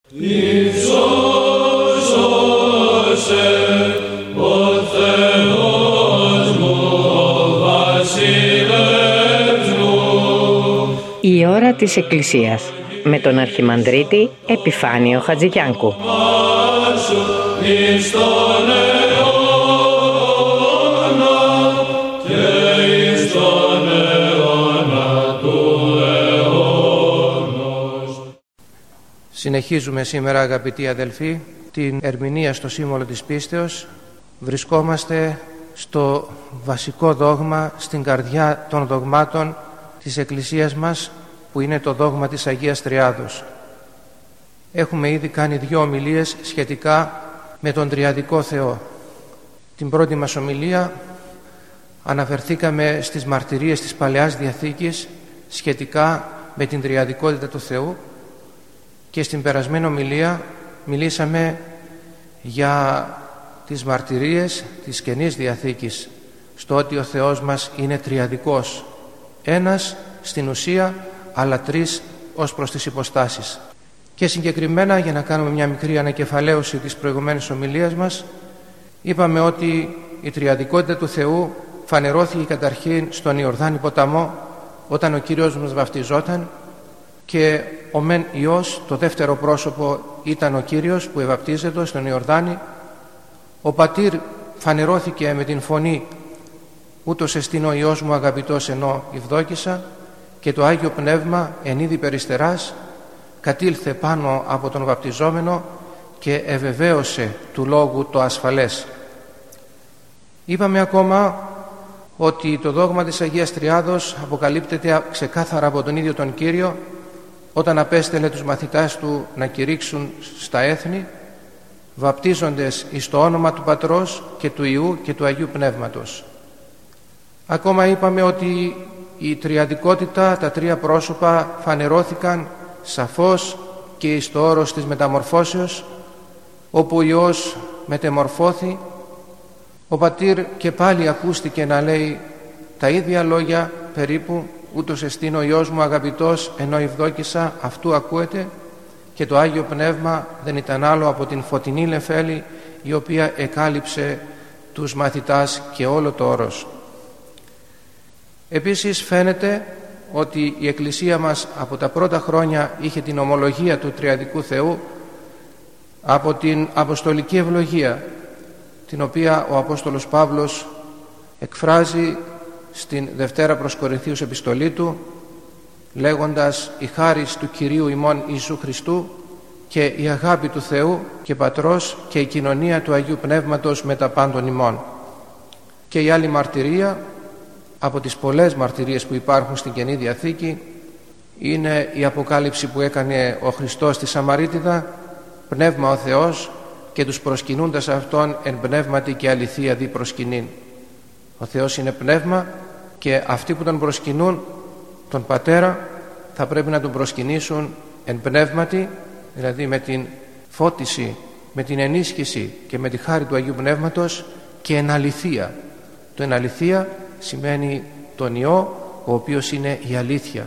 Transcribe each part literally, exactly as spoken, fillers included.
Η ώρα της Εκκλησίας με τον Αρχιμανδρίτη Επιφάνιο Χατζηγιάννκου. Συνεχίζουμε σήμερα, αγαπητοί αδελφοί, την ερμηνεία στο σύμβολο της πίστεως. Βρισκόμαστε στο βασικό δόγμα, στην καρδιά των δογμάτων της Εκκλησίας μας, που είναι το δόγμα της Αγίας Τριάδος. Έχουμε ήδη κάνει δύο ομιλίες σχετικά με τον Τριαδικό Θεό. Την πρώτη μας ομιλία αναφερθήκαμε στις μαρτυρίες της Παλαιάς Διαθήκης σχετικά με την τριαδικότητα του Θεού, και στην περασμένη ομιλία μιλήσαμε για τις μαρτυρίες της Καινής Διαθήκης στο ότι ο Θεός μας είναι τριαδικός, ένας στην ουσία αλλά τρεις ως προς τις υποστάσεις. Και συγκεκριμένα, για να κάνουμε μια μικρή ανακεφαλαίωση της προηγουμένης ομιλίας μας, είπαμε ότι η τριαδικότητα του Θεού φανερώθηκε καταρχήν στον Ιορδάνη ποταμό όταν ο Κύριος μας βαφτιζόταν, και ο μεν Υιός, το δεύτερο πρόσωπο, ήταν ο Κύριος που ευαπτίζεται στον Ιορδάνη. Ο Πατήρ φανερώθηκε με την φωνή «Ούτως εστίν ο Υιός μου αγαπητός ενώ ευδόκησα», και το Άγιο Πνεύμα εν είδη περιστεράς κατήλθε πάνω από τον βαπτιζόμενο και ευεβαίωσε του λόγου το ασφαλές. Είπαμε ακόμα ότι το δόγμα της Αγίας Τριάδος αποκαλύπτεται ξεκάθαρα από τον ίδιο τον Κύριο όταν απέστελε τους μαθητάς του να κηρύξουν στα έθνη, βαπτίζοντες εις το όνομα του Πατρός και του Υιού και του Αγίου Πνεύματος. Ακόμα είπαμε ότι η τριαδικότητα, τα τρία πρόσωπα φανερώθηκαν σαφώς και εις το όρος της μεταμορφώσεως, όπου ο Υιός μετεμορφώθη. Ο Πατήρ και πάλι ακούστηκε να λέει τα ίδια λόγια περίπου, «Ούτως εστίν ο Υιός μου αγαπητός ενώ ευδόκησα», αυτού ακούεται, και το Άγιο Πνεύμα δεν ήταν άλλο από την φωτεινή νεφέλη η οποία εκάλυψε τους μαθητάς και όλο το όρος. Επίσης φαίνεται ότι η Εκκλησία μας από τα πρώτα χρόνια είχε την ομολογία του Τριαδικού Θεού από την Αποστολική Ευλογία, την οποία ο Απόστολος Παύλος εκφράζει στην Δευτέρα προς Κορινθίους επιστολή του, λέγοντας «Η χάρις του Κυρίου ημών Ιησού Χριστού και η αγάπη του Θεού και Πατρός και η κοινωνία του Αγίου Πνεύματος με τα πάντων ημών». Και η άλλη μαρτυρία από τις πολλές μαρτυρίες που υπάρχουν στην Καινή Διαθήκη είναι η αποκάλυψη που έκανε ο Χριστός στη Σαμαρίτιδα, «Πνεύμα ο Θεός και τους προσκυνούντας Αυτόν εν πνεύματι και αληθεία δι προσκυνήν». Ο Θεός είναι πνεύμα και αυτοί που τον προσκυνούν, τον Πατέρα, θα πρέπει να τον προσκυνήσουν εν πνεύματι, δηλαδή με την φώτιση, με την ενίσχυση και με τη χάρη του Αγίου Πνεύματος, και εν αληθεία. Το εν αληθεία σημαίνει τον Υιό, ο οποίος είναι η αλήθεια.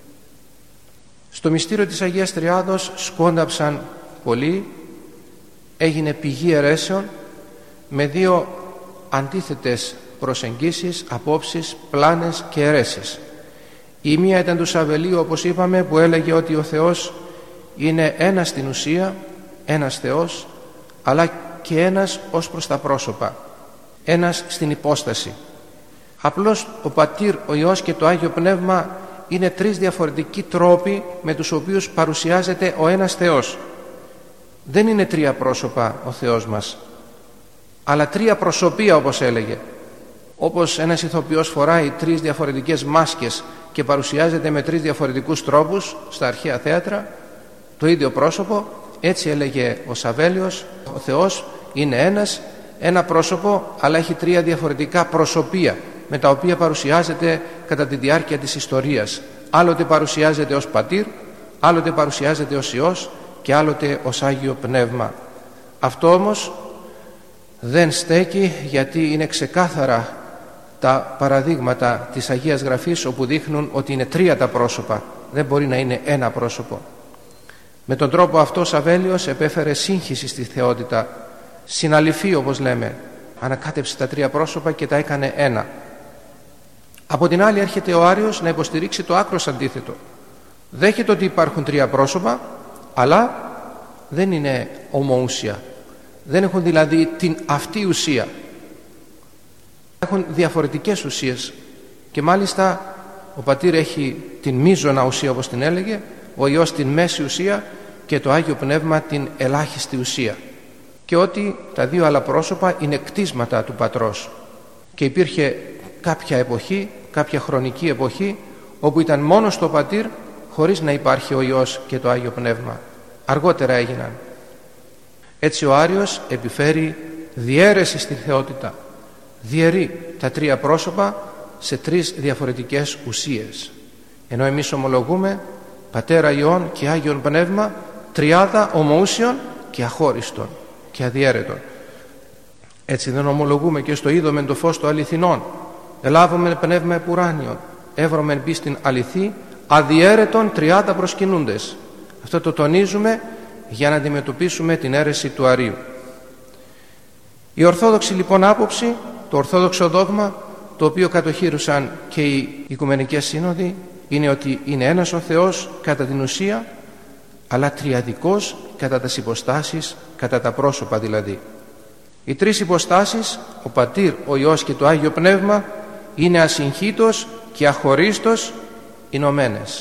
Στο μυστήριο της Αγίας Τριάδος σκόνταψαν πολλοί, έγινε πηγή αιρέσεων με δύο αντίθετες προσεγγίσεις, απόψεις, πλάνες και αιρέσεις. Η μία ήταν του Σαβελίου, όπως είπαμε, που έλεγε ότι ο Θεός είναι ένας στην ουσία, ένας Θεός, αλλά και ένας ως προς τα πρόσωπα, ένας στην υπόσταση. Απλώς ο Πατήρ, ο Υιός και το Άγιο Πνεύμα είναι τρεις διαφορετικοί τρόποι με τους οποίους παρουσιάζεται ο ένας Θεός. Δεν είναι τρία πρόσωπα ο Θεός μας, αλλά τρία προσωπία, όπως έλεγε. Όπως ένας ηθοποιός φοράει τρεις διαφορετικές μάσκες και παρουσιάζεται με τρεις διαφορετικούς τρόπους στα αρχαία θέατρα, το ίδιο πρόσωπο, έτσι έλεγε ο Σαβέλιος, ο Θεός είναι ένας, ένα πρόσωπο, αλλά έχει τρία διαφορετικά προσωπία με τα οποία παρουσιάζεται κατά τη διάρκεια της ιστορίας. Άλλοτε παρουσιάζεται ως Πατήρ, άλλοτε παρουσιάζεται ως Υιός και άλλοτε ως Άγιο Πνεύμα. Αυτό όμως δεν στέκει, γιατί είναι ξεκάθαρα τα παραδείγματα της Αγίας Γραφής όπου δείχνουν ότι είναι τρία τα πρόσωπα, δεν μπορεί να είναι ένα πρόσωπο. Με τον τρόπο αυτό ο Σαβέλιος επέφερε σύγχυση στη θεότητα, συναλυφή όπως λέμε, ανακάτεψε τα τρία πρόσωπα και τα έκανε ένα. Από την άλλη έρχεται ο Άριος να υποστηρίξει το άκρος αντίθετο. Δέχεται ότι υπάρχουν τρία πρόσωπα, αλλά δεν είναι ομοούσια. Δεν έχουν δηλαδή την αυτή ουσία. Έχουν διαφορετικές ουσίες και μάλιστα ο Πατήρ έχει την μείζωνα ουσία όπως την έλεγε, ο Υιός την μέση ουσία και το Άγιο Πνεύμα την ελάχιστη ουσία, και ότι τα δύο άλλα πρόσωπα είναι κτίσματα του Πατρός. Και υπήρχε κάποια εποχή, κάποια χρονική εποχή όπου ήταν μόνο στο Πατήρ χωρίς να υπάρχει ο Υιός και το Άγιο Πνεύμα. Αργότερα έγιναν. Έτσι ο Άριος επιφέρει διαίρεση στη θεότητα, διαιρεί τα τρία πρόσωπα σε τρεις διαφορετικές ουσίες, ενώ εμείς ομολογούμε Πατέρα, Υιόν και Άγιον Πνεύμα, τριάδα ομοούσιον και αχώριστον και αδιαίρετον. Έτσι δεν ομολογούμε και στο είδομεν το φως το αληθινόν, ελάβομεν πνεύμα επουράνιον, εύρωμεν πίστην αληθή, αδιαίρετον τριάδα προσκυνούντες. Αυτό το τονίζουμε για να αντιμετωπίσουμε την αίρεση του Αρείου. Η ορθόδοξη λοιπόν άποψη, το ορθόδοξο δόγμα, το οποίο κατοχύρωσαν και οι Οικουμενικές Σύνοδοι, είναι ότι είναι ένας ο Θεός κατά την ουσία, αλλά τριαδικός κατά τις υποστάσεις, κατά τα πρόσωπα δηλαδή. Οι τρεις υποστάσεις, ο Πατήρ, ο Υιός και το Άγιο Πνεύμα, είναι ασυγχύτως και αχωρίστως ενωμένες.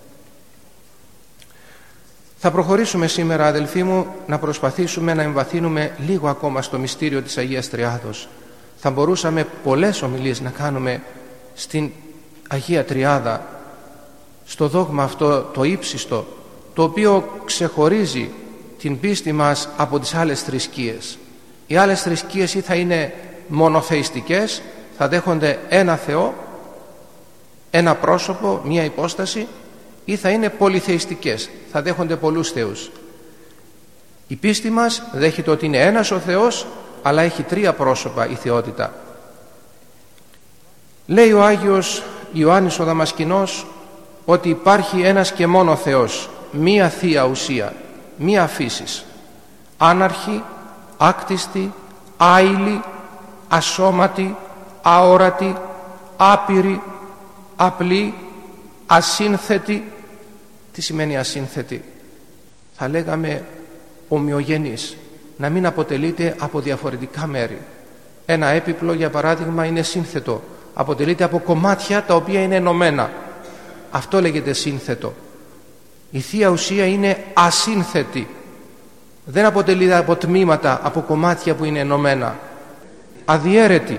Θα προχωρήσουμε σήμερα, αδελφοί μου, να προσπαθήσουμε να εμβαθύνουμε λίγο ακόμα στο μυστήριο της Αγίας Τριάδος. Θα μπορούσαμε πολλές ομιλίες να κάνουμε στην Αγία Τριάδα, στο δόγμα αυτό το ύψιστο, το οποίο ξεχωρίζει την πίστη μας από τις άλλες θρησκείες. Οι άλλες θρησκείες ή θα είναι μονοθεϊστικές, θα δέχονται ένα Θεό, ένα πρόσωπο, μία υπόσταση, ή θα είναι πολυθεϊστικές, θα δέχονται πολλούς θεούς. Η πίστη μας δέχεται ότι είναι ένας ο Θεός, αλλά έχει τρία πρόσωπα η θεότητα. Λέει ο Άγιος Ιωάννης ο Δαμασκηνός ότι υπάρχει ένας και μόνο Θεός, μία θεία ουσία, μία φύσης, άναρχη, άκτιστη, άειλη, ασώματη, αόρατη, άπειρη, απλή, ασύνθετη. Τι σημαίνει ασύνθετη? Θα λέγαμε ομοιογενής, να μην αποτελείται από διαφορετικά μέρη. Ένα έπιπλο για παράδειγμα είναι σύνθετο, αποτελείται από κομμάτια τα οποία είναι ενωμένα. Αυτό λέγεται σύνθετο. Η Θεία Ουσία είναι ασύνθετη, δεν αποτελείται από τμήματα, από κομμάτια που είναι ενωμένα. Αδιαίρετη,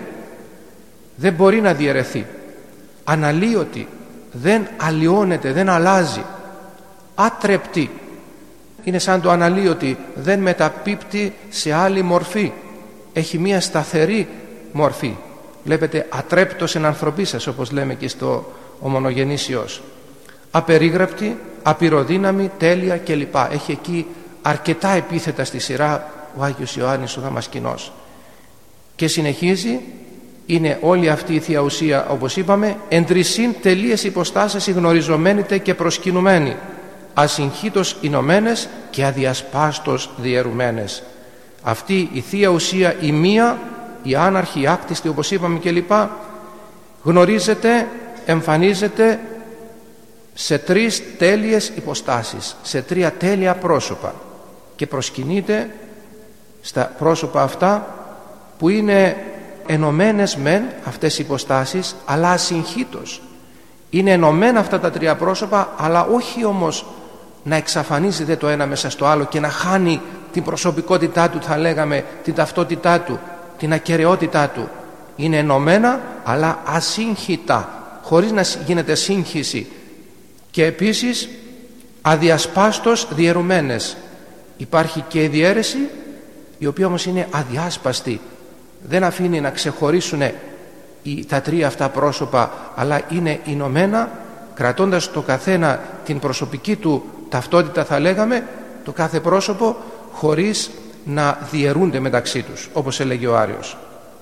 δεν μπορεί να διαιρεθεί. Αναλύωτη, δεν αλλοιώνεται, δεν αλλάζει. Άτρεπτη, είναι σαν το αναλύωτη, δεν μεταπίπτει σε άλλη μορφή, έχει μία σταθερή μορφή. Βλέπετε, ατρέπτος εν ανθρωπίσας, όπως λέμε και στο ομονογενής Υιός. Απερίγραπτη, απειροδύναμη, τέλεια κλπ. Έχει εκεί αρκετά επίθετα στη σειρά ο Άγιος Ιωάννης ο Δαμασκηνός. Και συνεχίζει, είναι όλη αυτή η Θεία Ουσία, όπως είπαμε, εν τρισύν τελείες υποστάσεις γνωριζομένητε και προσκυνουμένοι, ασυγχύτως ενωμένες και αδιασπάστως διαιρουμένες. Αυτή η Θεία Ουσία, η μία, η άναρχη, η άκτιστη, όπως είπαμε κλπ, γνωρίζεται, εμφανίζεται σε τρεις τέλειες υποστάσεις, σε τρία τέλεια πρόσωπα, και προσκυνείται στα πρόσωπα αυτά που είναι ενωμένες μεν αυτές οι υποστάσεις, αλλά ασυγχύτως. Είναι ενωμένα αυτά τα τρία πρόσωπα, αλλά όχι όμως να εξαφανίζεται το ένα μέσα στο άλλο και να χάνει την προσωπικότητά του, θα λέγαμε, την ταυτότητά του, την ακεραιότητά του. Είναι ενωμένα αλλά ασύγχυτα, χωρίς να γίνεται σύγχυση, και επίσης αδιασπάστως διαιρουμένες. Υπάρχει και η διαίρεση, η οποία όμως είναι αδιάσπαστη, δεν αφήνει να ξεχωρίσουν τα τρία αυτά πρόσωπα, αλλά είναι ενωμένα, κρατώντας το καθένα την προσωπική του ταυτότητα, θα λέγαμε, το κάθε πρόσωπο, χωρίς να διαιρούνται μεταξύ τους, όπως έλεγε ο Άριος.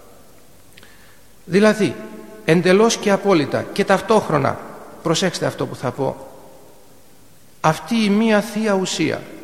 Δηλαδή εντελώς και απόλυτα και ταυτόχρονα, προσέξτε αυτό που θα πω, αυτή η μία Θεία Ουσία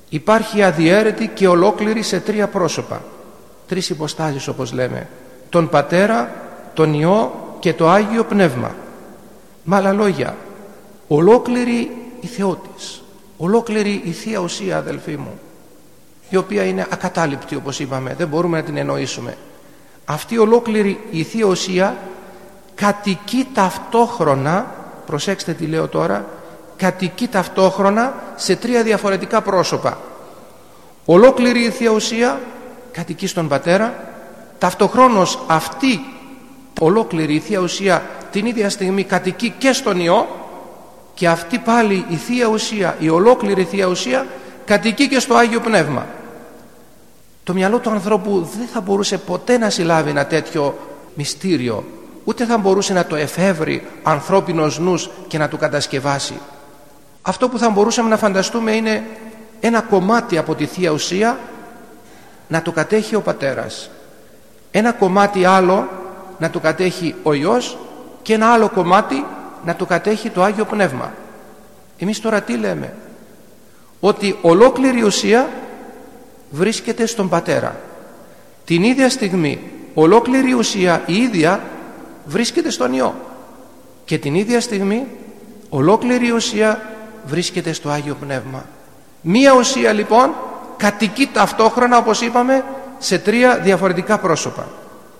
υπάρχει αδιαίρετη και ολόκληρη σε τρία πρόσωπα, τρεις υποστάσεις όπως λέμε, τον Πατέρα, τον Υιό και το Άγιο Πνεύμα. Με άλλα λόγια, ολόκληρη η Θεότης, ολόκληρη η Θεία Ουσία, αδελφοί μου, η οποία είναι ακατάληπτη όπως είπαμε, δεν μπορούμε να την εννοήσουμε. Αυτή ολόκληρη η Θεία Ουσία κατοικεί ταυτόχρονα, προσέξτε τι λέω τώρα, κατοικεί ταυτόχρονα σε τρία διαφορετικά πρόσωπα. Ολόκληρη η Θεία Ουσία κατοικεί στον Πατέρα, ταυτοχρόνως αυτή ολόκληρη η Θεία Ουσία την ίδια στιγμή κατοικεί και στον Υιό, και αυτή πάλι η Θεία Ουσία, η ολόκληρη Θεία Ουσία κατοικεί και στο Άγιο Πνεύμα. Το μυαλό του ανθρώπου δεν θα μπορούσε ποτέ να συλλάβει ένα τέτοιο μυστήριο, ούτε θα μπορούσε να το εφεύρει ανθρώπινος νους και να το κατασκευάσει. Αυτό που θα μπορούσαμε να φανταστούμε είναι ένα κομμάτι από τη Θεία Ουσία να το κατέχει ο Πατέρας, ένα κομμάτι άλλο να το κατέχει ο Υιός και ένα άλλο κομμάτι να το κατέχει το Άγιο Πνεύμα. Εμείς τώρα τι λέμε? Ότι ολόκληρη η ουσία βρίσκεται στον Πατέρα. Την ίδια στιγμή ολόκληρη η ουσία η ίδια βρίσκεται στον Υιό, και την ίδια στιγμή ολόκληρη η ουσία βρίσκεται στο Άγιο Πνεύμα. Μία ουσία λοιπόν κατοικεί ταυτόχρονα, όπως είπαμε, σε τρία διαφορετικά πρόσωπα.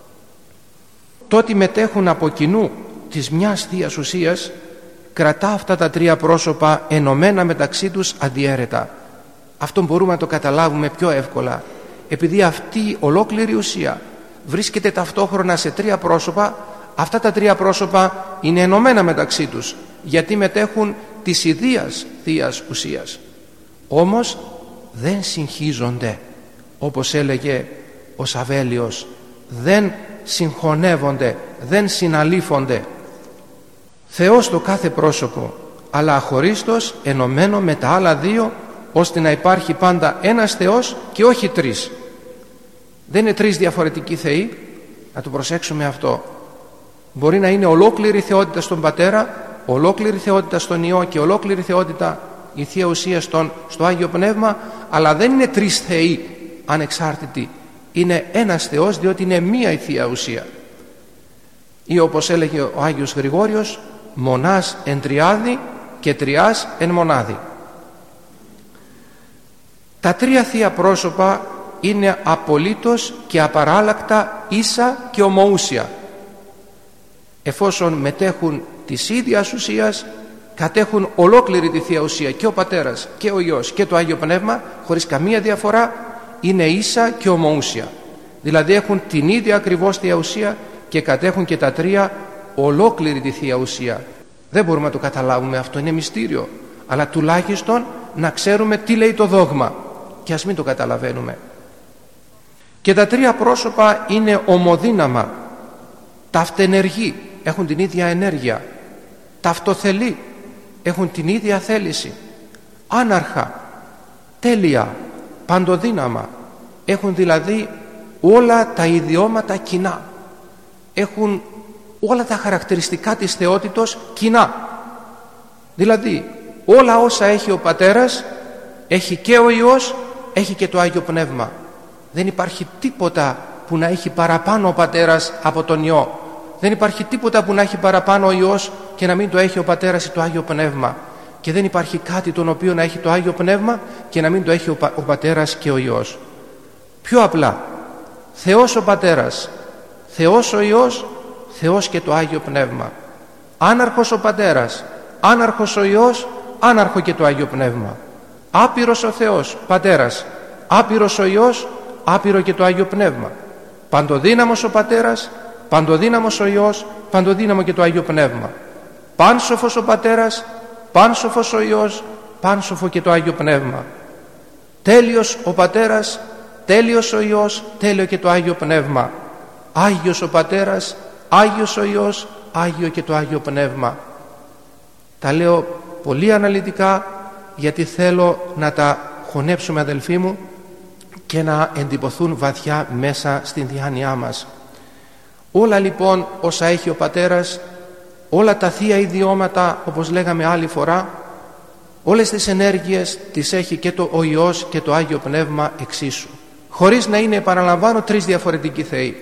Το ότι μετέχουν από κοινού της μιας Θείας Ουσίας κρατά αυτά τα τρία πρόσωπα ενωμένα μεταξύ τους αδιαίρετα. Αυτό μπορούμε να το καταλάβουμε πιο εύκολα, επειδή αυτή η ολόκληρη ουσία βρίσκεται ταυτόχρονα σε τρία πρόσωπα. Αυτά τα τρία πρόσωπα είναι ενωμένα μεταξύ τους, γιατί μετέχουν της ιδίας Θείας Ουσίας. Όμως δεν συγχύζονται, όπως έλεγε ο Σαβέλιος, δεν συγχωνεύονται, δεν συναλήφονται. Θεός στο κάθε πρόσωπο, αλλά αχωρίστος ενωμένο με τα άλλα δύο, ώστε να υπάρχει πάντα ένας Θεός και όχι τρεις. Δεν είναι τρεις διαφορετικοί Θεοί, να το προσέξουμε αυτό. Μπορεί να είναι ολόκληρη θεότητα στον Πατέρα, ολόκληρη θεότητα στον Υιό και ολόκληρη θεότητα η Θεία Ουσία στον, στο Άγιο Πνεύμα, αλλά δεν είναι τρεις Θεοί ανεξάρτητοι. Είναι ένας Θεός, διότι είναι μία η Θεία Ουσία. Ή όπως έλεγε ο Άγιος Γρηγόριος, μονάς εν τριάδι και τριάς εν μονάδι. Τα τρία Θεία πρόσωπα είναι απολύτως και απαράλλακτα ίσα και ομοούσια. Εφόσον μετέχουν της ίδιας ουσίας, κατέχουν ολόκληρη τη Θεία Ουσία, και ο Πατέρας και ο Υιός και το Άγιο Πνεύμα, χωρίς καμία διαφορά, είναι ίσα και ομοούσια. Δηλαδή έχουν την ίδια ακριβώς Θεία Ουσία και κατέχουν και τα τρία ολόκληρη τη Θεία Ουσία. Δεν μπορούμε να το καταλάβουμε αυτό, είναι μυστήριο, αλλά τουλάχιστον να ξέρουμε τι λέει το δόγμα, και ας μην το καταλαβαίνουμε. Και τα τρία πρόσωπα είναι ομοδύναμα, ταυτενεργοί, έχουν την ίδια ενέργεια, ταυτοθελή, έχουν την ίδια θέληση, άναρχα, τέλεια, παντοδύναμα, έχουν δηλαδή όλα τα ιδιώματα κοινά, έχουν όλα τα χαρακτηριστικά της θεότητος κοινά. Δηλαδή όλα όσα έχει ο Πατέρας έχει και ο Υιός, έχει και το Άγιο Πνεύμα. Δεν υπάρχει τίποτα που να έχει παραπάνω ο Πατέρας από τον Υιό. Δεν υπάρχει τίποτα που να έχει παραπάνω ο Υιός και να μην το έχει ο Πατέρας ή το Άγιο Πνεύμα. Και δεν υπάρχει κάτι τον οποίο να έχει το Άγιο Πνεύμα και να μην το έχει ο, Πα, ο Πατέρας και ο Υιός. Πιο απλά, Θεός ο Πατέρας, Θεός ο Υιός, Θεός και το Άγιο Πνεύμα. Άναρχος ο Πατέρας, άναρχος ο Υιός, άναρχο και το Άγιο Πνεύμα. Άπειρος ο Θεός, Πατέρας, άπειρος ο Υιός, άπειρο και το Άγιο Πνεύμα. Παντοδύναμος ο Πατέρας, παντοδύναμος ο Υιός, παντοδύναμο και το Άγιο Πνεύμα. Πάνσοφος ο Πατέρας, πάνσοφος ο Υιός, πάνσοφο και το Άγιο Πνεύμα. Τέλειος ο Πατέρας, τέλειος ο Υιός, τέλειο και το Άγιο Πνεύμα. Άγιος ο Πατέρας, Άγιος ο Υιός, Άγιο και το Άγιο Πνεύμα. Τα λέω πολύ αναλυτικά, γιατί θέλω να τα χωνέψουμε, αδελφοί μου, και να εντυπωθούν βαθιά μέσα στην διάνοιά μας. Όλα λοιπόν όσα έχει ο Πατέρας, όλα τα θεία ιδιώματα, όπως λέγαμε άλλη φορά, Όλες τις ενέργειες τις έχει και το ο Υιός και το Άγιο Πνεύμα εξίσου, χωρίς να είναι, επαναλαμβάνω, τρεις διαφορετικοί θεοί.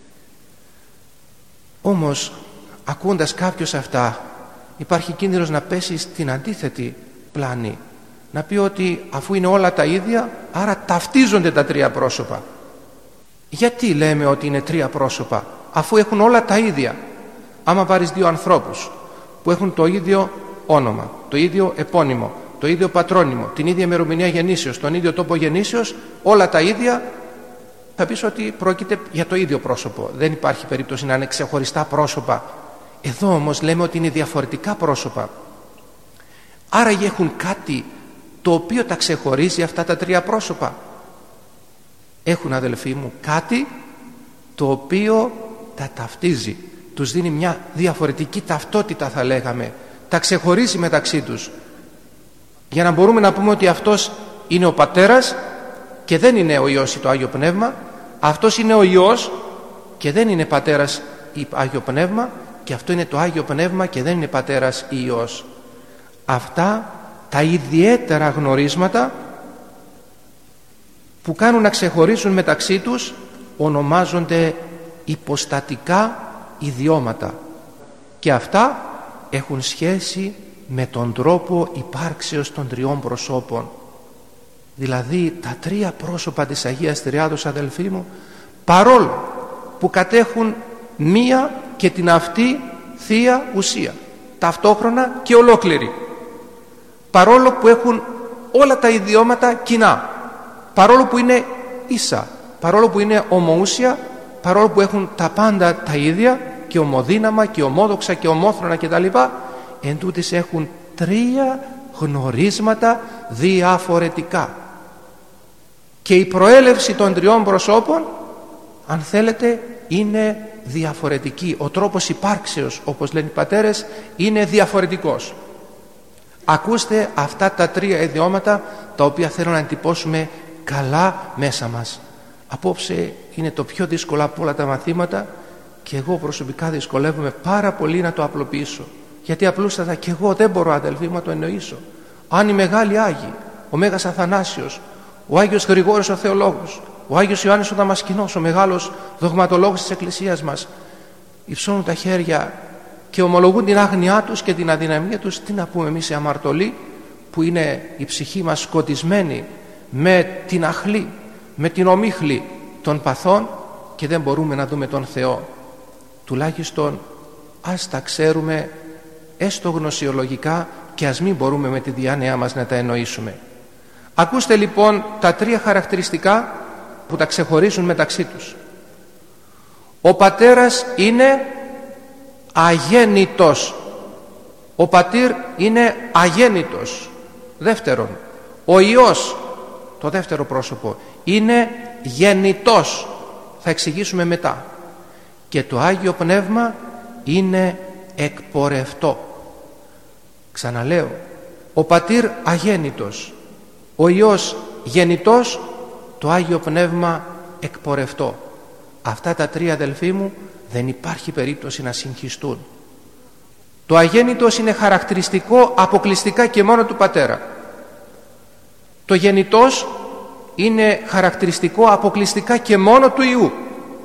Όμως, ακούοντας κάποιος αυτά, υπάρχει κίνδυνος να πέσει στην αντίθετη πλάνη, να πει ότι αφού είναι όλα τα ίδια, άρα ταυτίζονται τα τρία πρόσωπα. Γιατί λέμε ότι είναι τρία πρόσωπα, αφού έχουν όλα τα ίδια? Άμα πάρεις δύο ανθρώπους που έχουν το ίδιο όνομα, το ίδιο επώνυμο, το ίδιο πατρόνυμο, την ίδια ημερομηνία γεννήσεως, τον ίδιο τόπο γεννήσεως, όλα τα ίδια, θα πεις ότι πρόκειται για το ίδιο πρόσωπο. Δεν υπάρχει περίπτωση να είναι ξεχωριστά πρόσωπα. Εδώ όμως λέμε ότι είναι διαφορετικά πρόσωπα. Άραγε έχουν κάτι το οποίο τα ξεχωρίζει αυτά τα τρία πρόσωπα. Έχουν, αδελφοί μου, κάτι το οποίο τα ταυτίζει, τους δίνει μια διαφορετική ταυτότητα, θα λέγαμε, τα ξεχωρίζει μεταξύ τους, για να μπορούμε να πούμε ότι αυτός είναι ο Πατέρας και δεν είναι ο Υιός ή το Άγιο Πνεύμα, αυτός είναι ο Υιός και δεν είναι Πατέρας ή Άγιο Πνεύμα, και αυτό είναι το Άγιο Πνεύμα και δεν είναι Πατέρας ή Υιός. Αυτά τα ιδιαίτερα γνωρίσματα που κάνουν να ξεχωρίσουν μεταξύ τους ονομάζονται υποστατικά ιδιώματα, και αυτά έχουν σχέση με τον τρόπο υπάρξεως των τριών προσώπων. Δηλαδή τα τρία πρόσωπα της Αγίας Τριάδος, αδελφοί μου, παρόλο που κατέχουν μία και την αυτή Θεία Ουσία, ταυτόχρονα και ολόκληρη, παρόλο που έχουν όλα τα ιδιώματα κοινά, παρόλο που είναι ίσα, παρόλο που είναι ομοούσια, παρόλο που έχουν τα πάντα τα ίδια και ομοδύναμα και ομόδοξα και ομόθρονα κτλ, εν τούτοις έχουν τρία γνωρίσματα διαφορετικά. Και η προέλευση των τριών προσώπων, αν θέλετε, είναι διαφορετική. Ο τρόπος υπάρξεως, όπως λένε οι πατέρες, είναι διαφορετικός. Ακούστε αυτά τα τρία ιδιώματα, τα οποία θέλω να εντυπώσουμε καλά μέσα μας. Απόψε είναι το πιο δύσκολο από όλα τα μαθήματα, και εγώ προσωπικά δυσκολεύομαι πάρα πολύ να το απλοποιήσω, γιατί απλούστατα και εγώ δεν μπορώ, αδελφοί μου, να το εννοήσω. Αν οι μεγάλοι Άγιοι, ο Μέγας Αθανάσιος, ο Άγιος Γρηγόρης ο Θεολόγος, ο Άγιος Ιωάννης ο Δαμασκηνός, ο μεγάλος δογματολόγος της Εκκλησίας μας, υψώνουν τα χέρια και ομολογούν την άγνοιά τους και την αδυναμία τους, τι να πούμε εμείς οι αμαρτωλοί, που είναι η ψυχή μας σκοτισμένη με την αχλή, με την ομίχλη των παθών, και δεν μπορούμε να δούμε τον Θεό? Τουλάχιστον ας τα ξέρουμε έστω γνωσιολογικά, και ας μην μπορούμε με τη διάνοιά μας να τα εννοήσουμε. Ακούστε λοιπόν τα τρία χαρακτηριστικά που τα ξεχωρίζουν μεταξύ τους. Ο Πατέρας είναι αγέννητος. Ο Πατήρ είναι αγέννητος. Δεύτερον, ο Υιός, το δεύτερο πρόσωπο, είναι γεννητός. Θα εξηγήσουμε μετά. Και το Άγιο Πνεύμα είναι εκπορευτό. Ξαναλέω, ο Πατήρ αγέννητος, ο Υιός γεννητός, το Άγιο Πνεύμα εκπορευτό. Αυτά τα τρία, αδελφοί μου, δεν υπάρχει περίπτωση να συγχυστούν. Το αγέννητος είναι χαρακτηριστικό αποκλειστικά και μόνο του Πατέρα. Το γεννητός είναι χαρακτηριστικό αποκλειστικά και μόνο του Υιού.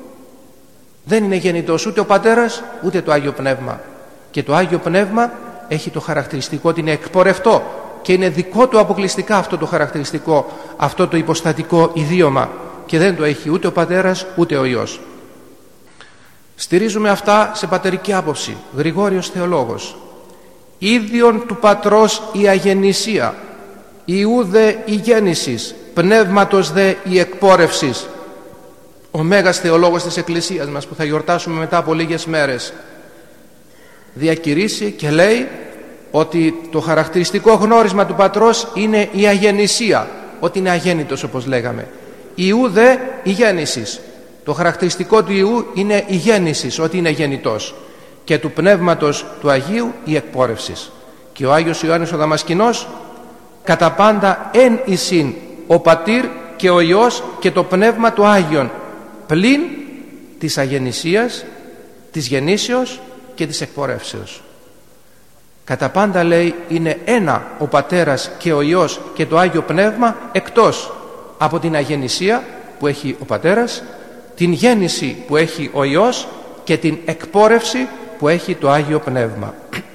Δεν είναι γεννητός ούτε ο Πατέρας ούτε το Άγιο Πνεύμα. Και το Άγιο Πνεύμα έχει το χαρακτηριστικό ότι είναι εκπορευτό, και είναι δικό του αποκλειστικά αυτό το χαρακτηριστικό, αυτό το υποστατικό ιδίωμα, και δεν το έχει ούτε ο Πατέρας ούτε ο Υιός. Στηρίζουμε αυτά σε πατερική άποψη. Γρηγόριος Θεολόγος: ίδιον του Πατρός η αγεννησία, Υιού δε η γέννησης, Πνεύματος δε η εκπόρευσης. Ο Μέγας Θεολόγος της Εκκλησίας μας, που θα γιορτάσουμε μετά από λίγες μέρες, διακηρύσει και λέει ότι το χαρακτηριστικό γνώρισμα του Πατρός είναι η αγεννησία, ότι είναι αγέννητος, όπως λέγαμε. Υιού δε η γέννησης. Το χαρακτηριστικό του Υιού είναι η γέννησης, ότι είναι γεννητός. Και του Πνεύματος του Αγίου η εκπόρευσης. Και ο Άγιος Ιωάννης ο Δαμασκηνός: κατά πάντα εν εισήν ο Πατήρ και ο Υιός και το Πνεύμα του Άγιον, πλην της αγεννησίας, της γεννήσεως και της εκπορεύσεως. Κατά πάντα, λέει, είναι ένα ο Πατέρας και ο Υιός και το Άγιο Πνεύμα, εκτός από την αγεννησία που έχει ο Πατέρας, την γέννηση που έχει ο Υιός και την εκπόρευση που έχει το Άγιο Πνεύμα.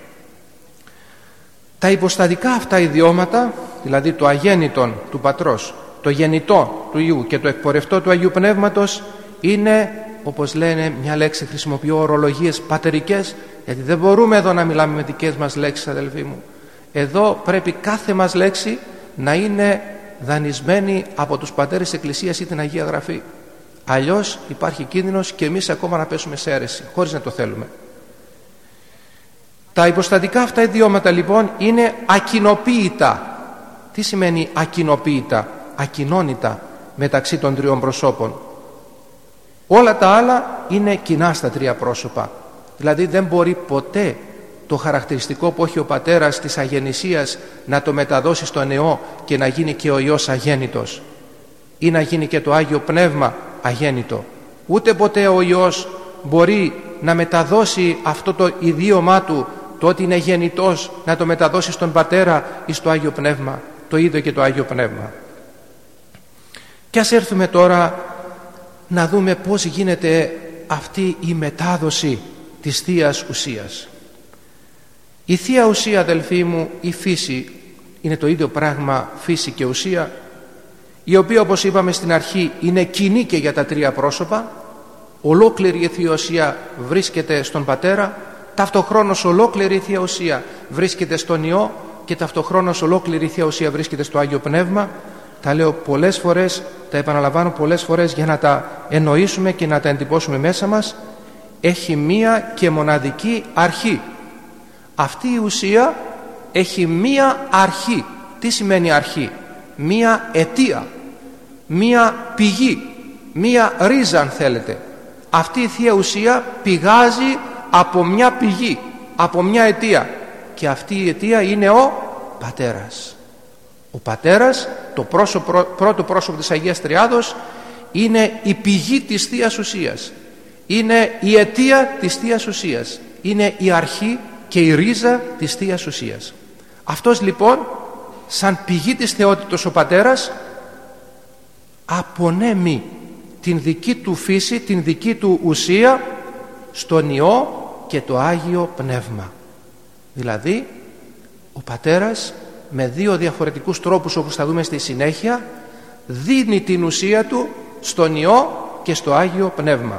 Τα υποστατικά αυτά ιδιώματα, δηλαδή το αγέννητον του Πατρός, το γεννητό του Υιού και το εκπορευτό του Αγίου Πνεύματος, είναι, όπως λένε, μια λέξη χρησιμοποιώ, ορολογίες πατερικές, γιατί δεν μπορούμε εδώ να μιλάμε με δικές μας λέξεις, αδελφοί μου. Εδώ πρέπει κάθε μας λέξη να είναι δανεισμένη από τους πατέρες της Εκκλησίας ή την Αγία Γραφή. Αλλιώς υπάρχει κίνδυνος και εμείς ακόμα να πέσουμε σε αίρεση, χωρίς να το θέλουμε. Τα υποστατικά αυτά ιδιώματα λοιπόν είναι ακοινοποίητα. Τι σημαίνει ακοινοποίητα? Ακοινώνητα μεταξύ των τριών προσώπων. Όλα τα άλλα είναι κοινά στα τρία πρόσωπα. Δηλαδή δεν μπορεί ποτέ το χαρακτηριστικό που έχει ο Πατέρας της αγεννησίας να το μεταδώσει στον Υιό και να γίνει και ο Υιός αγέννητος, ή να γίνει και το Άγιο Πνεύμα αγέννητο. Ούτε ποτέ ο Υιός μπορεί να μεταδώσει αυτό το ιδίωμά του, το ότι είναι γεννητός, να το μεταδώσει στον Πατέρα ή στο Άγιο Πνεύμα, το ίδιο και το Άγιο Πνεύμα. Και ας έρθουμε τώρα να δούμε πώς γίνεται αυτή η μετάδοση της Θείας Ουσίας. Η Θεία Ουσία, αδελφοί μου, η φύση, είναι το ίδιο πράγμα, φύση και ουσία, η οποία, όπως είπαμε στην αρχή, είναι κοινή και για τα τρία πρόσωπα. Ολόκληρη η Θεία Ουσία βρίσκεται στον Πατέρα, ταυτοχρόνως ολόκληρη η Θεία Ουσία βρίσκεται στον Υιό και ταυτοχρόνως ολόκληρη η Θεία Ουσία βρίσκεται στο Άγιο Πνεύμα. Τα λέω πολλές φορές, τα επαναλαμβάνω πολλές φορές για να τα εννοήσουμε και να τα εντυπώσουμε μέσα μας. Έχει μία και μοναδική αρχή. Αυτή η ουσία έχει μία αρχή. Τι σημαίνει αρχή? Μία αιτία, μία πηγή, μία ρίζα, αν θέλετε. Αυτή η Θεία Ουσία πηγάζει από μια πηγή, από μια αιτία, και αυτή η αιτία είναι ο Πατέρας. Ο Πατέρας, το πρόσωπο, πρώτο πρόσωπο της Αγίας Τριάδος, είναι η πηγή της Θείας Ουσίας, είναι η αιτία της Θείας Ουσίας, είναι η αρχή και η ρίζα της Θείας Ουσίας. Αυτός λοιπόν, σαν πηγή της θεότητος, ο Πατέρας απονέμει την δική του φύση, την δική του ουσία στον Υιό και το Άγιο Πνεύμα. Δηλαδή ο Πατέρας με δύο διαφορετικούς τρόπους, όπως θα δούμε στη συνέχεια, δίνει την ουσία του στον Υιό και στο Άγιο Πνεύμα.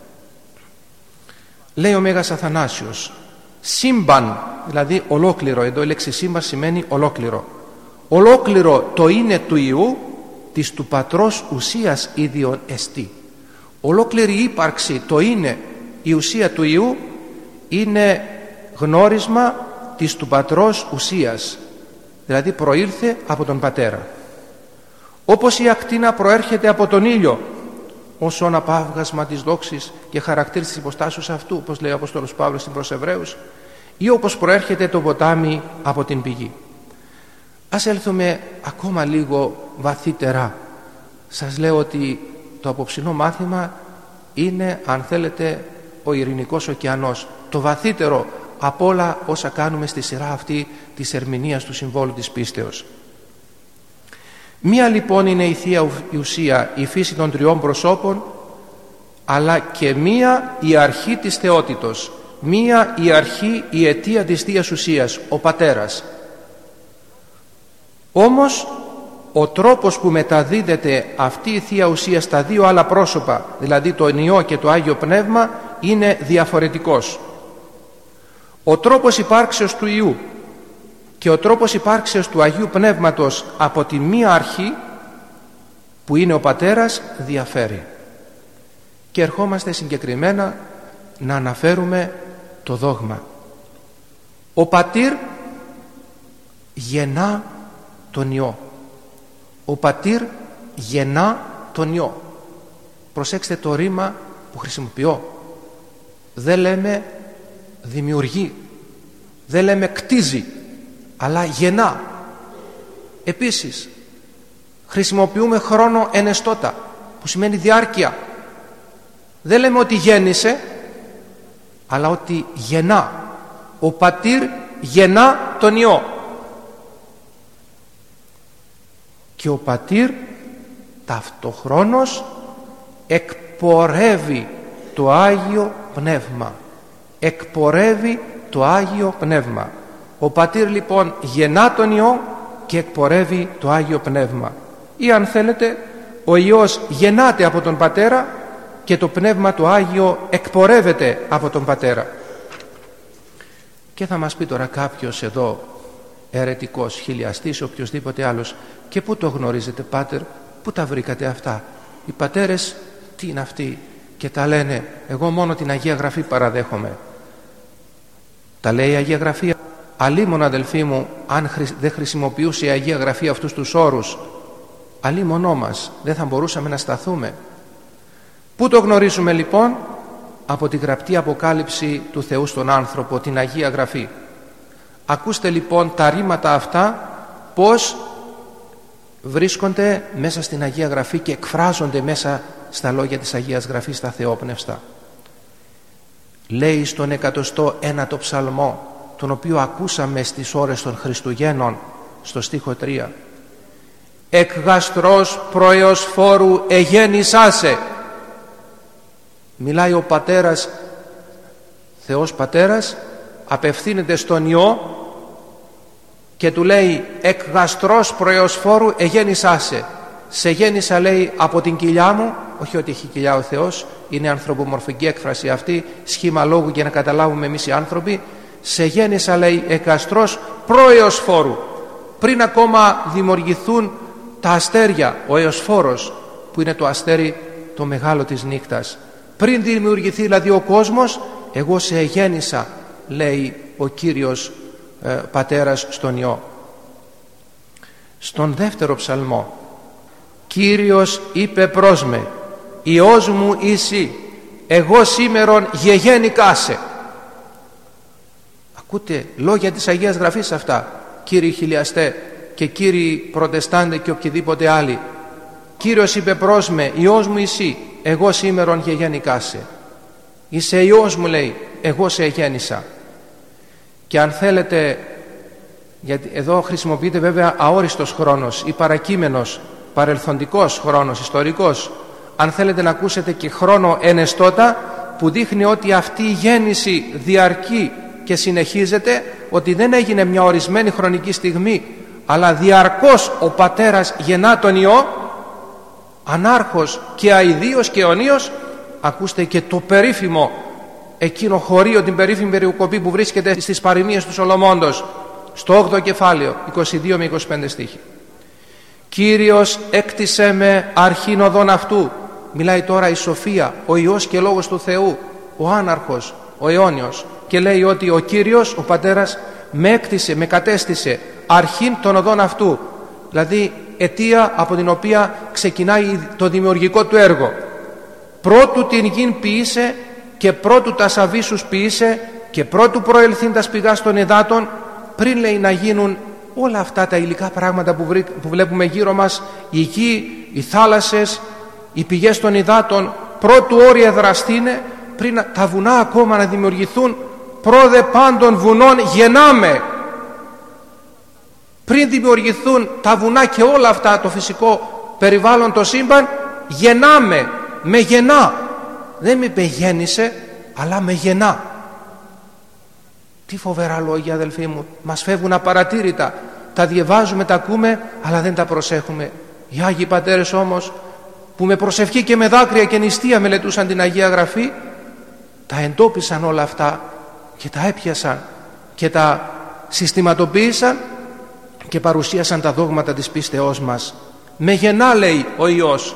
Λέει ο Μέγας Αθανάσιος, σύμπαν, δηλαδή ολόκληρο, εδώ η λέξη σύμπαν σημαίνει ολόκληρο. Ολόκληρο το είναι του Υιού, της του Πατρός ουσίας ίδιον εστί. Ολόκληρη η ύπαρξη, το είναι, η ουσία του Υιού, είναι γνώρισμα της του Πατρός ουσίας, δηλαδή προήλθε από τον Πατέρα. Όπως η ακτίνα προέρχεται από τον ήλιο ως αναπαύγασμα της δόξης και χαρακτήρις της υποστάσεως αυτού, όπως λέει ο Απόστολος Παύλος στην προς Εβραίους, ή όπως προέρχεται το ποτάμι από την πηγή. Ας έλθουμε ακόμα λίγο βαθύτερα. Σας λέω ότι το απόψινό μάθημα είναι, αν θέλετε, ο Ειρηνικός ωκεανός, το βαθύτερο από όλα όσα κάνουμε στη σειρά αυτή της ερμηνείας του συμβόλου της πίστεως. Μία λοιπόν είναι η Θεία Ουσία, η φύση των τριών προσώπων, αλλά και μία η αρχή της θεότητος, μία η αρχή, η αιτία της Θείας Ουσίας, ο Πατέρας. Όμως ο τρόπος που μεταδίδεται αυτή η Θεία Ουσία στα δύο άλλα πρόσωπα, δηλαδή το Υιό και το Άγιο Πνεύμα, είναι διαφορετικός. Ο τρόπος υπάρξεως του Υιού και ο τρόπος υπάρξεως του Αγίου Πνεύματος από τη μία αρχή, που είναι ο Πατέρας, διαφέρει. Και ερχόμαστε συγκεκριμένα να αναφέρουμε το δόγμα. Ο Πατήρ γεννά τον Υιό. Ο Πατήρ γεννά τον Υιό. Προσέξτε το ρήμα που χρησιμοποιώ. Δεν λέμε δημιουργεί, δεν λέμε κτίζει, αλλά γεννά. Επίσης χρησιμοποιούμε χρόνο ενεστώτα, που σημαίνει διάρκεια. Δεν λέμε ότι γέννησε, αλλά ότι γεννά. Ο Πατήρ γεννά τον Υιό. Και ο Πατήρ ταυτοχρόνως εκπορεύει το Άγιο Πνεύμα. Εκπορεύει το Άγιο Πνεύμα. Ο Πατήρ λοιπόν γεννά τον Υιό και εκπορεύει το Άγιο Πνεύμα. Ή αν θέλετε, ο Υιός γεννάται από τον Πατέρα και το Πνεύμα το Άγιο εκπορεύεται από τον Πατέρα. Και θα μας πει τώρα κάποιος εδώ, αιρετικός, χιλιαστής, οποιοσδήποτε άλλος, και πού το γνωρίζετε, Πάτερ, πού τα βρήκατε αυτά? Οι πατέρες τι είναι αυτοί και τα λένε? Εγώ μόνο την Αγία Γραφή παραδέχομαι. Τα λέει η Αγία Γραφή. Αλίμον, αδελφοί μου, αν δεν χρησιμοποιούσε η Αγία Γραφή αυτούς τους όρους, αλίμονό μας, δεν θα μπορούσαμε να σταθούμε. Πού το γνωρίζουμε λοιπόν? Από τη γραπτή αποκάλυψη του Θεού στον άνθρωπο, την Αγία Γραφή. Ακούστε λοιπόν τα ρήματα αυτά πως βρίσκονται μέσα στην Αγία Γραφή και εκφράζονται μέσα στα λόγια της Αγίας Γραφής, τα θεόπνευστα. Λέει στον εκατοστό ένατο ψαλμό, τον οποίο ακούσαμε στις ώρες των Χριστουγέννων, στο στίχο τρία, «Εκ γαστρός προεως φόρου εγέννησάσε». Μιλάει ο Πατέρας, Θεός Πατέρας, απευθύνεται στον Υιό και του λέει «Εκ γαστρός προεως φόρου εγέννησάσε». Σε γέννησα, λέει, από την κοιλιά μου, όχι ότι έχει κοιλιά ο Θεός, είναι ανθρωπομορφική έκφραση αυτή, σχήμα λόγου για να καταλάβουμε εμείς οι άνθρωποι. Σε γέννησα, λέει, εκ γαστρός προεως φόρου, πριν ακόμα δημιουργηθούν τα αστέρια, ο εωσφόρος που είναι το αστέρι το μεγάλο της νύχτας. Πριν δημιουργηθεί δηλαδή ο κόσμος, εγώ σε γέννησα, λέει ο Κύριος ε, Πατέρας στον Υιό. Στον δεύτερο ψαλμό, Κύριος είπε προς με, Υιός μου είσαι, εγώ σήμερον γεγέννηκάσε. Ακούτε λόγια της Αγίας Γραφής αυτά, κύριοι χιλιαστέ και κύριοι προτεστάντε και οποιοδήποτε άλλοι. Κύριος είπε προς με, Υιός μου είσαι, εγώ σήμερον γεγέννηκάσε. Είσαι Υιός μου, λέει, εγώ σε γέννησα. Και αν θέλετε, γιατί εδώ χρησιμοποιείται βέβαια αόριστος χρόνος ή παρακείμενος, παρελθοντικός χρόνος, ιστορικός. Αν θέλετε να ακούσετε και χρόνο ενεστώτα, που δείχνει ότι αυτή η γέννηση διαρκεί και συνεχίζεται, ότι δεν έγινε μια ορισμένη χρονική στιγμή, αλλά διαρκώς ο Πατέρας γεννά τον Υιό, ανάρχος και αηδίος και αιωνίος. Ακούστε και το περίφημο εκείνο χωρίο, την περίφημη περικοπή που βρίσκεται στις παροιμίες του Σολομώντος, στο όγδοο κεφάλαιο, είκοσι δύο με είκοσι πέντε στίχοι. Κύριος έκτισε με αρχήν οδόν αυτού. Μιλάει τώρα η Σοφία, ο Υιός και Λόγος του Θεού, ο άναρχος, ο αιώνιος, και λέει ότι ο Κύριος, ο Πατέρας, με έκτισε, με κατέστησε αρχήν των οδών αυτού, δηλαδή αιτία από την οποία ξεκινάει το δημιουργικό του έργο. Πρώτου την γην ποιήσε και πρώτου τα αβύσσους ποιήσε και πρώτου προελθύν τα σπηγάς των υδάτων, πριν, λέει, να γίνουν όλα αυτά τα υλικά πράγματα που, βρί, που βλέπουμε γύρω μας, η γη, οι θάλασσες, οι πηγές των υδάτων, πρώτου όρια δραστήνε, πριν τα βουνά ακόμα να δημιουργηθούν, πρόδε πάντων βουνών γεννάμε. Πριν δημιουργηθούν τα βουνά και όλα αυτά, το φυσικό περιβάλλον, το σύμπαν, γεννάμε, με γεννά. Δεν με είπε γέννησε, αλλά με γεννά. Τι φοβερά λόγια, αδελφοί μου, μας φεύγουν απαρατήρητα. Τα διαβάζουμε, τα ακούμε, αλλά δεν τα προσέχουμε. Οι Άγιοι Πατέρες όμως, που με προσευχή και με δάκρυα και νηστεία μελετούσαν την Αγία Γραφή, τα εντόπισαν όλα αυτά και τα έπιασαν και τα συστηματοποίησαν και παρουσίασαν τα δόγματα της πίστεώς μας. Με γεννά, λέει ο Υιός,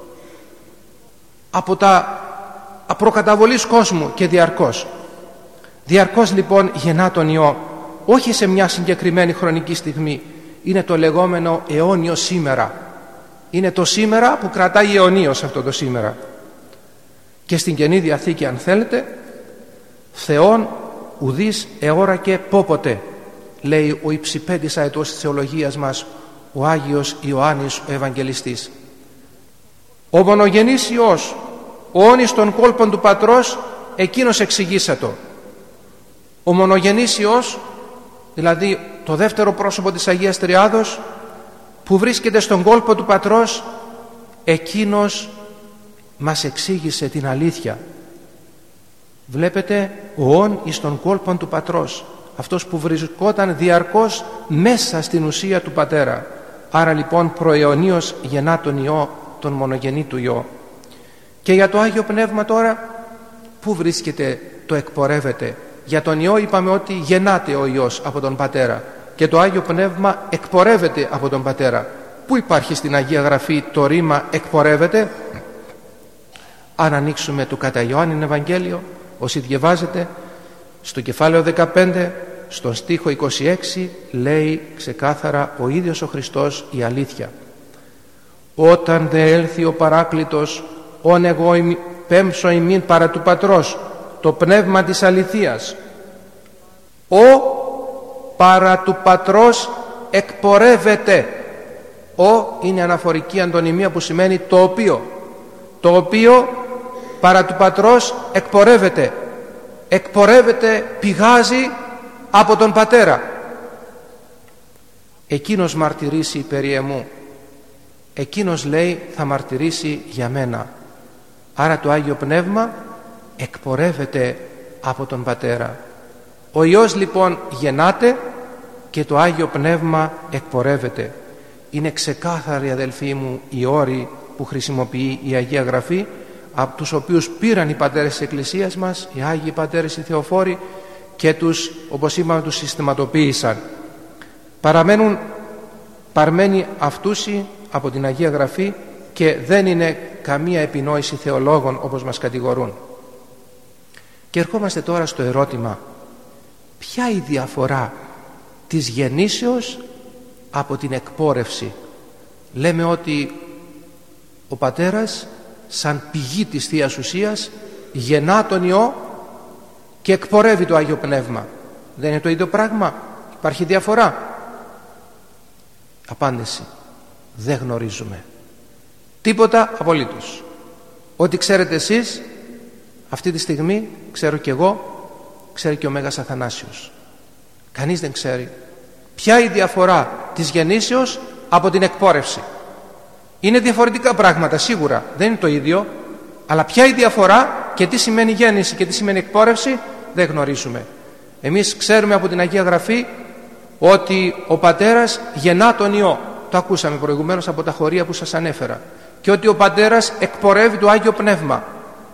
από τα προκαταβολής κόσμου και διαρκώς. Διαρκώς λοιπόν γεννά τον Υιό, όχι σε μια συγκεκριμένη χρονική στιγμή. Είναι το λεγόμενο αιώνιο σήμερα. Είναι το σήμερα που κρατάει αιωνίως αυτό το σήμερα. Και στην Καινή Διαθήκη, αν θέλετε, Θεόν ουδείς εώρακε πόποτε, λέει ο υψηπέντης αετός της θεολογίας μας, ο Άγιος Ιωάννης ο Ευαγγελιστής. Ο μονογενής Υιός, ο όνης των κόλπων του Πατρός, εκείνος εξηγήσατο. Ο μονογενής Υιός δηλαδή το δεύτερο πρόσωπο της Αγίας Τριάδος, που βρίσκεται στον κόλπο του Πατρός, εκείνος μας εξήγησε την αλήθεια. Βλέπετε, ο όν εις τον κόλπον του Πατρός, αυτός που βρισκόταν διαρκώς μέσα στην ουσία του Πατέρα. Άρα λοιπόν προαιωνίως γεννά τον Υιό, τον μονογενή του Υιό. Και για το Άγιο Πνεύμα τώρα, πού βρίσκεται, το εκπορεύεται? Για τον Υιό είπαμε ότι γεννάται ο Υιός από τον Πατέρα και το Άγιο Πνεύμα εκπορεύεται από τον Πατέρα. Πού υπάρχει στην Αγία Γραφή το ρήμα εκπορεύεται? Αν ανοίξουμε το κατά Ιωάννην Ευαγγέλιο, όσοι διαβάζετε, στο κεφάλαιο δεκαπέντε, στον στίχο είκοσι έξι, λέει ξεκάθαρα ο ίδιος ο Χριστός η αλήθεια. Όταν δε έλθει ο Παράκλητος, όν εγώ πέμψω ημίν παρά του Πατρός, το πνεύμα της αληθείας, ο παρά του Πατρός εκπορεύεται. Ο είναι αναφορική αντωνυμία που σημαίνει το οποίο. Το οποίο παρά του Πατρός εκπορεύεται. Εκπορεύεται, πηγάζει από τον Πατέρα. Εκείνος μαρτυρήσει περί εμού. Εκείνος, λέει, θα μαρτυρήσει για μένα. Άρα το Άγιο Πνεύμα εκπορεύεται από τον Πατέρα. Ο Υιός λοιπόν γεννάται και το Άγιο Πνεύμα εκπορεύεται. Είναι ξεκάθαροι, αδελφοί μου, οι όροι που χρησιμοποιεί η Αγία Γραφή, από τους οποίους πήραν οι πατέρες της Εκκλησίας μας, οι Άγιοι Πατέρες, οι Θεοφόροι, και τους, όπως είπαμε, τους συστηματοποίησαν. Παραμένουν παρμένει αυτούσι από την Αγία Γραφή και δεν είναι καμία επινόηση θεολόγων όπως μας κατηγορούν. Και ερχόμαστε τώρα στο ερώτημα: ποια η διαφορά της γεννήσεως από την εκπόρευση? Λέμε ότι ο Πατέρας σαν πηγή της Θείας Ουσίας γεννά τον Υιό και εκπορεύει το Άγιο Πνεύμα. Δεν είναι το ίδιο πράγμα? Υπάρχει διαφορά? Απάντηση: δεν γνωρίζουμε τίποτα απολύτως. Ό,τι ξέρετε εσείς αυτή τη στιγμή ξέρω και εγώ, ξέρει και ο Μέγας Αθανάσιος. Κανείς δεν ξέρει ποια η διαφορά της γεννήσεως από την εκπόρευση. Είναι διαφορετικά πράγματα σίγουρα, δεν είναι το ίδιο, αλλά ποια η διαφορά και τι σημαίνει γέννηση και τι σημαίνει εκπόρευση δεν γνωρίζουμε. Εμείς ξέρουμε από την Αγία Γραφή ότι ο Πατέρας γεννά τον Υιό, το ακούσαμε προηγουμένως από τα χωρία που σας ανέφερα, και ότι ο Πατέρας εκπορεύει το Άγιο Πνεύμα.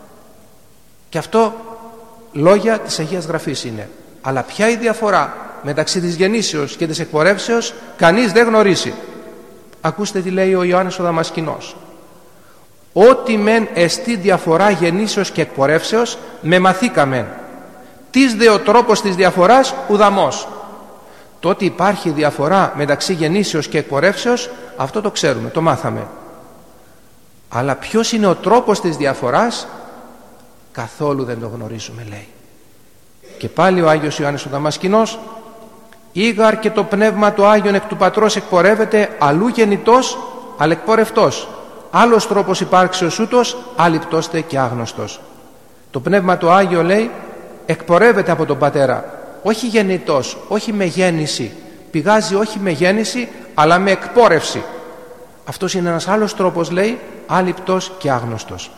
Και αυτό λόγια της Αγίας Γραφής είναι. Αλλά ποια η διαφορά μεταξύ της γεννήσεως και της εκπορεύσεως κανείς δεν γνωρίζει. Ακούστε τι λέει ο Ιωάννης ο Δαμασκηνός: «Ότι μεν εστί διαφορά γεννήσεως και εκπορεύσεως με μαθήκαμεν, τις δε ο τρόπος της διαφοράς ουδαμός». Το ότι υπάρχει διαφορά μεταξύ γεννήσεως και εκπορεύσεως, αυτό το ξέρουμε, το μάθαμε. Αλλά ποιος είναι ο τρόπος της διαφοράς, καθόλου δεν το γνωρίζουμε, λέει. Και πάλι ο Άγιος Ιωάννης ο Δαμασκηνός: «Ήγαρ και το Πνεύμα το Άγιον εκ του Πατρός εκπορεύεται, αλλού γεννητός, αλλά εκπορευτός. Άλλος τρόπος υπάρξεως ούτως, αληπτώστε και άγνωστος». Το Πνεύμα το Άγιο, λέει, εκπορεύεται από τον Πατέρα. Όχι γεννητός, όχι με γέννηση. Πηγάζει όχι με γέννηση, αλλά με εκπόρευση. Αυτός είναι ένας άλλος τρόπος, λέει, άληπτος και άγνωστος.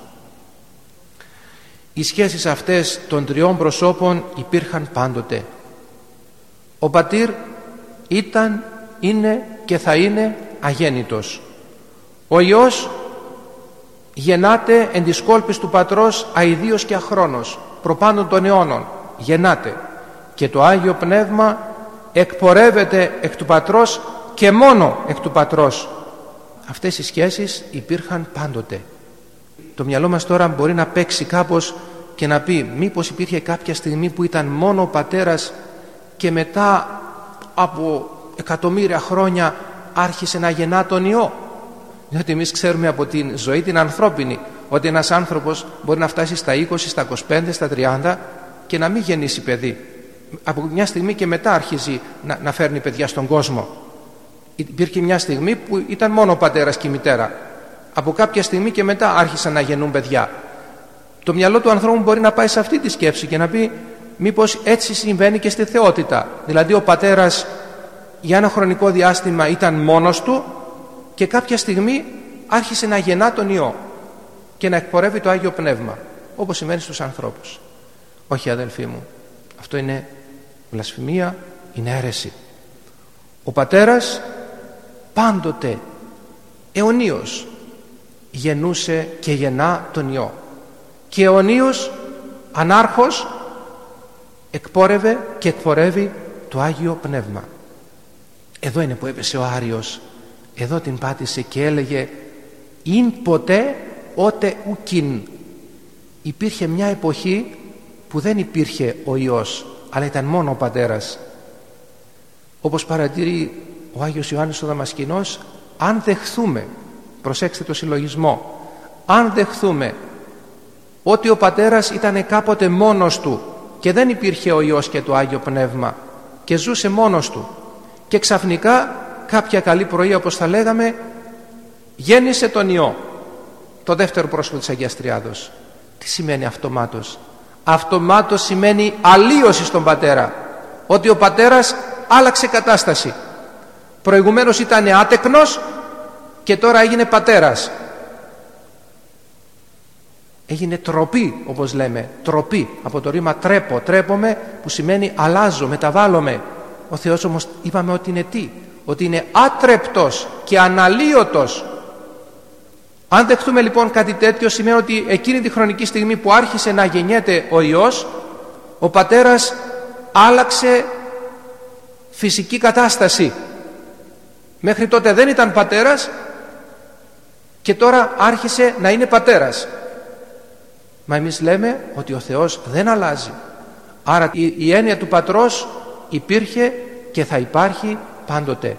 Οι σχέσεις αυτές των τριών προσώπων υπήρχαν πάντοτε. Ο Πατήρ ήταν, είναι και θα είναι αγέννητος. Ο Υιός γεννάται εν της κόλπης του Πατρός αηδίος και αχρόνος, προπάντων των αιώνων, γεννάται. Και το Άγιο Πνεύμα εκπορεύεται εκ του Πατρός και μόνο εκ του Πατρός. Αυτές οι σχέσεις υπήρχαν πάντοτε. Το μυαλό μας τώρα μπορεί να παίξει κάπως και να πει: μήπως υπήρχε κάποια στιγμή που ήταν μόνο ο Πατέρας και μετά από εκατομμύρια χρόνια άρχισε να γεννά τον Υιό? Διότι εμείς ξέρουμε από την ζωή την ανθρώπινη ότι ένας άνθρωπος μπορεί να φτάσει στα είκοσι, στα είκοσι πέντε, στα τριάντα και να μην γεννήσει παιδί. Από μια στιγμή και μετά αρχίζει να, να φέρνει παιδιά στον κόσμο. Υπήρχε μια στιγμή που ήταν μόνο ο πατέρας και η μητέρα. Από κάποια στιγμή και μετά άρχισαν να γεννούν παιδιά. Το μυαλό του ανθρώπου μπορεί να πάει σε αυτή τη σκέψη και να πει: μήπως έτσι συμβαίνει και στη θεότητα? Δηλαδή ο πατέρας για ένα χρονικό διάστημα ήταν μόνος του και κάποια στιγμή άρχισε να γεννά τον Υιό και να εκπορεύει το Άγιο Πνεύμα, όπως συμβαίνει στους ανθρώπους. Όχι, αδελφοί μου, αυτό είναι βλασφημία, είναι αίρεση. Ο πατέρας πάντοτε αιωνίως γεννούσε και γεννά τον Υιό και αιωνίως ανάρχος εκπόρευε και εκπορεύει το Άγιο Πνεύμα. Εδώ είναι που έπεσε ο Άριος, εδώ την πάτησε και έλεγε «Ειν ποτέ ότε ουκιν». Υπήρχε μια εποχή που δεν υπήρχε ο Υιός, αλλά ήταν μόνο ο πατέρας. Όπως παρατηρεί ο Άγιος Ιωάννης ο Δαμασκηνός, αν δεχθούμε, προσέξτε το συλλογισμό, αν δεχθούμε ότι ο πατέρας ήταν κάποτε μόνος του και δεν υπήρχε ο Υιός και το Άγιο Πνεύμα και ζούσε μόνος του και ξαφνικά κάποια καλή πρωί, όπως θα λέγαμε, γέννησε τον Υιό, το δεύτερο πρόσωπο της Αγίας Τριάδος. Τι σημαίνει αυτομάτως? Αυτομάτως σημαίνει αλλίωση στον πατέρα, ότι ο πατέρας άλλαξε κατάσταση. Προηγουμένως ήταν άτεκνος και τώρα έγινε πατέρας. Έγινε τροπή, όπως λέμε, τροπή από το ρήμα τρέπω, τρέπομαι, που σημαίνει αλλάζω, μεταβάλλομαι. Ο Θεός όμως είπαμε ότι είναι τι? Ότι είναι άτρεπτος και αναλύωτος. Αν δεχτούμε λοιπόν κάτι τέτοιο, σημαίνει ότι εκείνη τη χρονική στιγμή που άρχισε να γεννιέται ο Υιός, ο πατέρας άλλαξε φυσική κατάσταση. Μέχρι τότε δεν ήταν πατέρας και τώρα άρχισε να είναι πατέρας. Μα εμείς λέμε ότι ο Θεός δεν αλλάζει. Άρα η, η έννοια του πατρός υπήρχε και θα υπάρχει πάντοτε.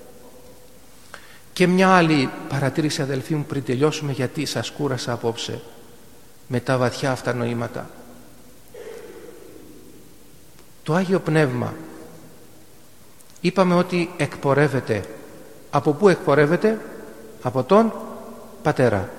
Και μια άλλη παρατήρηση, αδελφοί μου, πριν τελειώσουμε, γιατί σας κούρασα απόψε με τα βαθιά αυτά νοήματα. Το Άγιο Πνεύμα είπαμε ότι εκπορεύεται. Από πού εκπορεύεται? Από τον Πατέρα.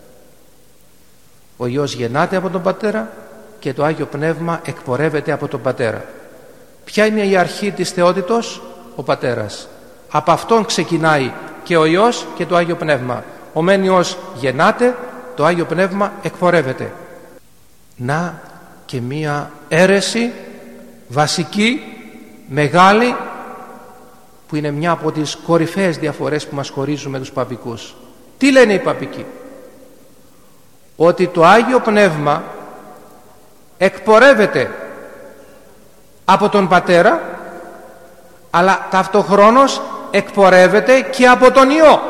Ο Υιός γεννάται από τον Πατέρα και το Άγιο Πνεύμα εκπορεύεται από τον Πατέρα. Ποια είναι η αρχή της θεότητος? Ο Πατέρας. Από αυτόν ξεκινάει και ο Υιός και το Άγιο Πνεύμα. Ο μεν Υιός γεννάται, το Άγιο Πνεύμα εκπορεύεται. Να και μία αίρεση βασική, μεγάλη, που είναι μια από τις κορυφαίες διαφορές που μας χωρίζουν με τους παπικούς. Τι λένε οι παπικοί? Ότι το Άγιο Πνεύμα εκπορεύεται από τον Πατέρα, αλλά ταυτοχρόνως εκπορεύεται και από τον Υιό.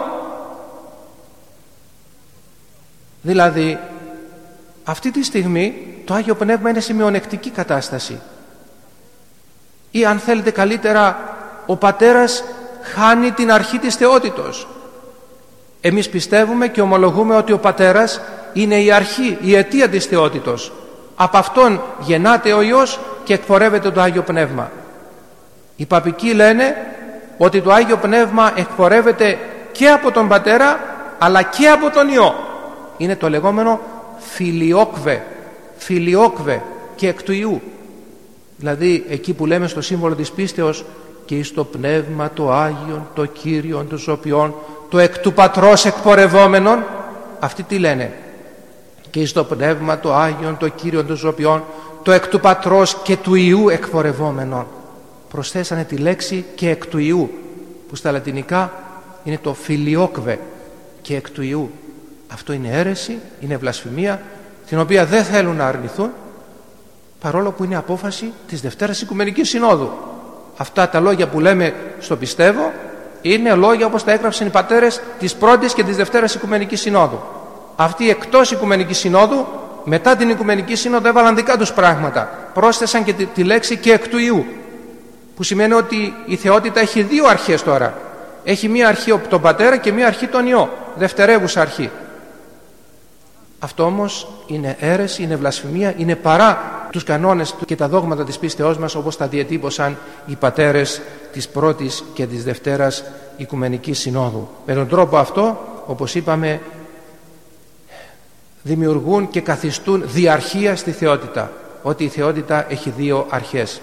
Δηλαδή αυτή τη στιγμή το Άγιο Πνεύμα είναι σε μειονεκτική κατάσταση, ή αν θέλετε καλύτερα, ο Πατέρας χάνει την αρχή της θεότητος. Εμείς πιστεύουμε και ομολογούμε ότι ο Πατέρας είναι η αρχή, η αιτία της θεότητος. Από αυτόν γεννάται ο Υιός και εκπορεύεται το Άγιο Πνεύμα. Οι παπικοί λένε ότι το Άγιο Πνεύμα εκπορεύεται και από τον Πατέρα αλλά και από τον Υιό. Είναι το λεγόμενο φιλιόκβε, φιλιόκβε και εκ του Υιού. Δηλαδή εκεί που λέμε στο σύμβολο της πίστεως και εις το Πνεύμα το Άγιον, το Κύριον, το Ζωπιόν, το εκ του Πατρός εκπορευόμενον, αυτοί τι λένε? Και εις το Πνεύμα το Άγιον, το Κύριον, το Ζωπιόν, το εκ του Πατρός και του Υιού εκπορευόμενον. Προσθέσανε τη λέξη και εκ του Υιού, που στα λατινικά είναι το φιλιόκβε, και εκ του Υιού. Αυτό είναι αίρεση, είναι βλασφημία, την οποία δεν θέλουν να αρνηθούν, παρόλο που είναι απόφαση της Δευτέρας Οικουμενικής Συνόδου. Αυτά τα λόγια που λέμε στο πιστεύω είναι λόγια όπως τα έγραψαν οι πατέρες της πρώτης και της Δευτέρας Οικουμενικής Συνόδου. Αυτοί εκτός Οικουμενικής Συνόδου, μετά την Οικουμενική Σύνοδο, έβαλαν δικά τους πράγματα. Πρόσθεσαν και τη, τη λέξη και εκ του Υιού, που σημαίνει ότι η θεότητα έχει δύο αρχές τώρα. Έχει μία αρχή τον Πατέρα και μία αρχή τον Υιό, δευτερεύουσα αρχή. Αυτό όμως είναι αίρεση, είναι βλασφημία, είναι παρά τους κανόνες και τα δόγματα της πίστεώς μας, όπως τα διατύπωσαν οι πατέρες της πρώτης και της Δευτέρας Οικουμενικής Συνόδου. Με τον τρόπο αυτό, όπως είπαμε, δημιουργούν και καθιστούν διαρχία στη θεότητα. ότι η θεότητα έχει δύο αρχές.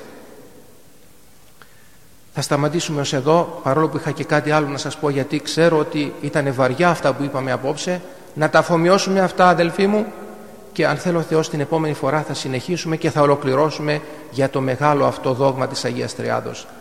Θα σταματήσουμε ως εδώ, παρόλο που είχα και κάτι άλλο να σας πω, γιατί ξέρω ότι ήταν βαριά αυτά που είπαμε απόψε. Να τα αφομοιώσουμε αυτά, αδελφοί μου, και αν θέλω ο Θεός την επόμενη φορά θα συνεχίσουμε και θα ολοκληρώσουμε για το μεγάλο αυτό δόγμα της Αγίας Τριάδος.